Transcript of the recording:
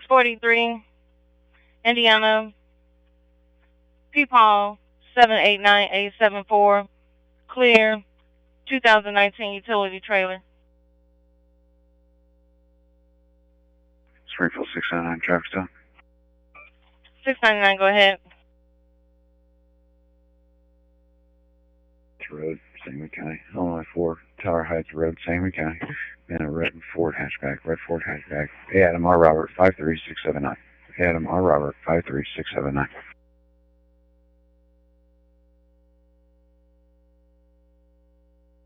643, Indiana, Peepaw 789-874, clear, 2019 utility trailer. Springfield 699, traffic stop. 699, go ahead. Road, Sangamon County. Illinois 4, Tower Heights Road, Sangamon County. And a red Ford hatchback. Adam R. Robert 53679. Adam R. Robert 53679.